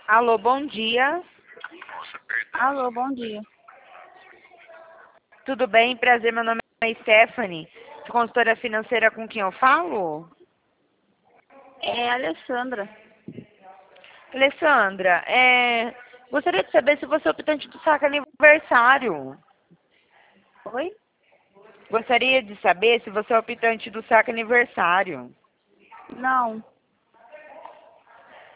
Alô, bom dia. Alô, bom dia. Tudo bem? Prazer, meu nome é Stephanie. Sou consultora financeira com quem eu falo? É Alessandra. Alessandra, gostaria de saber se você é optante do saque aniversário. Oi? Gostaria de saber se você é optante do saque aniversário. Não.